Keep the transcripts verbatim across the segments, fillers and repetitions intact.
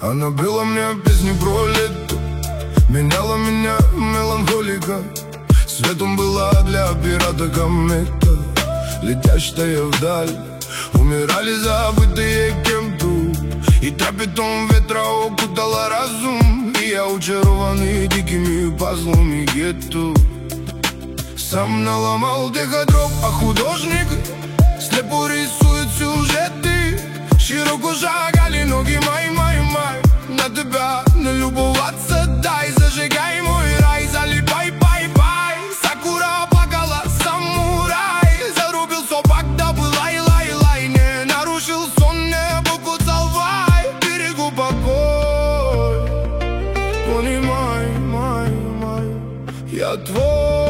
Она пела мне песни про лето, меняла меня меланхолика. Светом была для пирата комета, летящая вдаль. Умирали забытые кем-то, и трепетом ветра окутала разум. И я очарованный дикими пазлами гетто. Сам наломал теходром, а художник слепо рисует сюжеты. Широко шагали ноги мои, мои, мои. На тебя налюбоваться дай, зажигай мой рай, залипай, пай, пай. Сакура плакала, самурай зарубил собак, да был лай, лай, лай. Не нарушил сон, не покусал вай. Берегу покой, понимай, май, май. Я твой.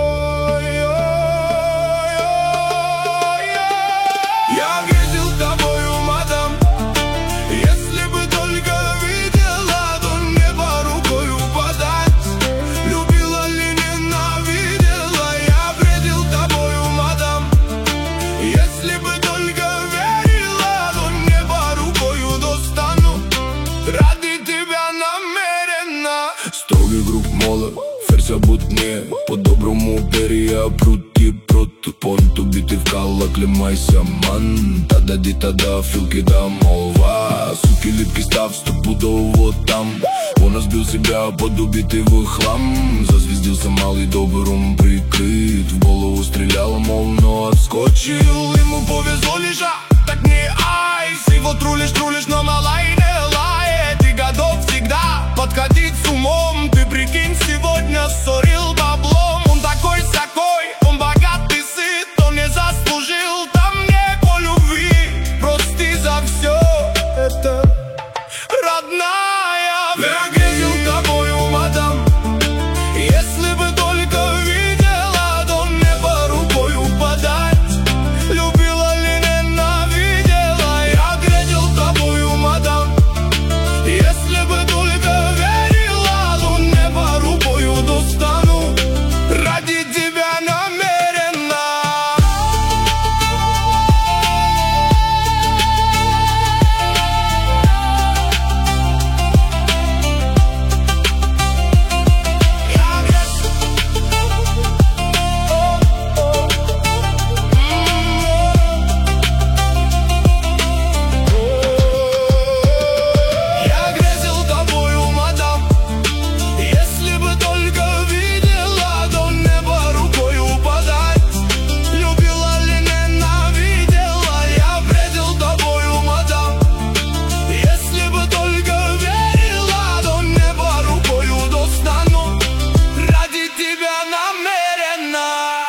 Строгий груб мола, ферзя бутне. По-доброму перья прути проту понту. Биты вкала, клемайся, ман. Та-да-ди, та-да, филки да молва. Суки, липкий став, стопудово там. Он разбил себя под убитый в хлам. Зазвездился малый добрым прикрыт. В голову стрелял, мол, но отскочил. Ему повезло лишь, а так не айс. Его трулишь, трулишь, но на лайне лает. И готов всегда подходить с умом. Ты прикинь, сегодня ссорил баблом. Он такой-сякой, он богатый, сыт. Он не заслужил там некой любви. Прости за все это, родная. Я грезил тобою, мадам. Если бы только видела, то небо рукою подать. Любила ли, ненавидела. Я грезил тобою, мадам. Если бы только верила, то небо рукою достану. Ради тебя намеренно. Я грезил тобою, мадам. Если бы только видела, то небо рукою подать. Любила ли, ненавидела. Я бредил тобою, мадам. Если бы только верила, то небо рукою достану. Ради тебя намеренно.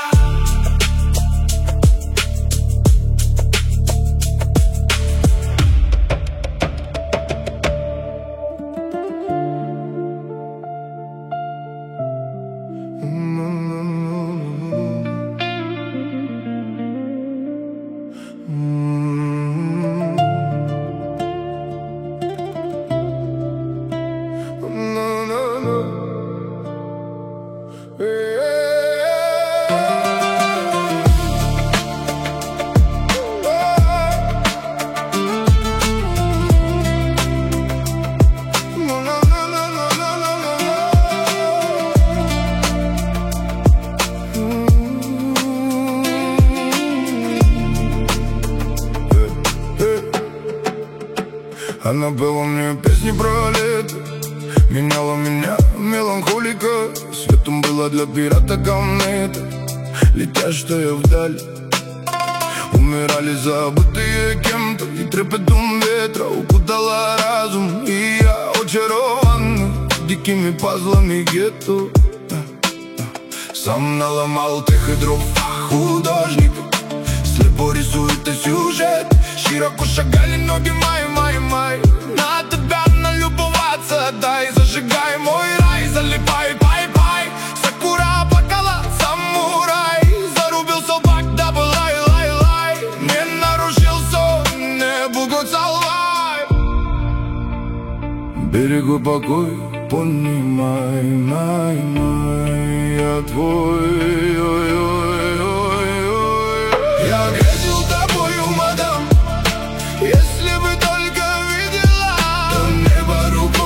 Она пела мне песни про лето, меняла меня меланхолика. Светом была для пирата комета, летящая вдаль. Умирали забытые кем-то, и трепетом ветра укутала разум. И я очарован дикими пазлами гетто. Сам наломал теходром, художник слепо рисует сюжет. Широко шагали ноги мои, мои, мои. На тебя налюбоваться дай, зажигай мой рай, залипай, пай, пай. Сакура плакала, самурай зарубил собак, да был лай, лай, лай. Не нарушил сон, не покусал вай. Берегу покой, понимай, май, май. Я твой, ой-ой-ой-ой. Я грезил тобою, мадам. Если бы только видела, то небо рукой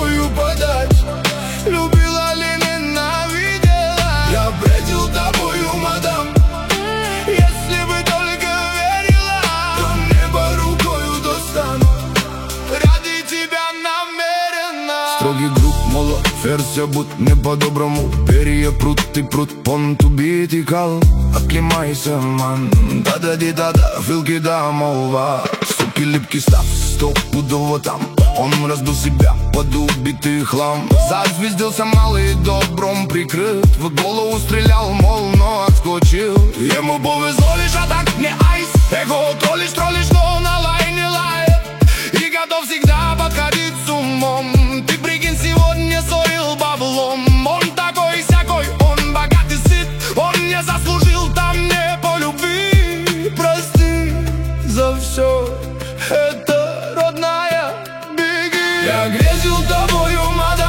Строгий груб, молод, ферзя будь не по-доброму. Перья прут и прут, понт убит и кал. Оклемайся, ман, да-да-ди-да-да, вилки да, молва. Суки липкий став, стопудово там. Он раздул себя под убитый хлам. Зазвездился малый, добром прикрыт. В голову стрелял, мол, но отскочил. Ему повезло лишь, а так не айс. Эго троллишь, троллишь, но на лай не лает. И готов всегда подходить с умом. Ты, прикинь, сегодня стоил баблом. Он такой сякой, он богат и сыт. Он не заслужил там не по любви. Прости за все это, родная. Я грезил тобою, мать.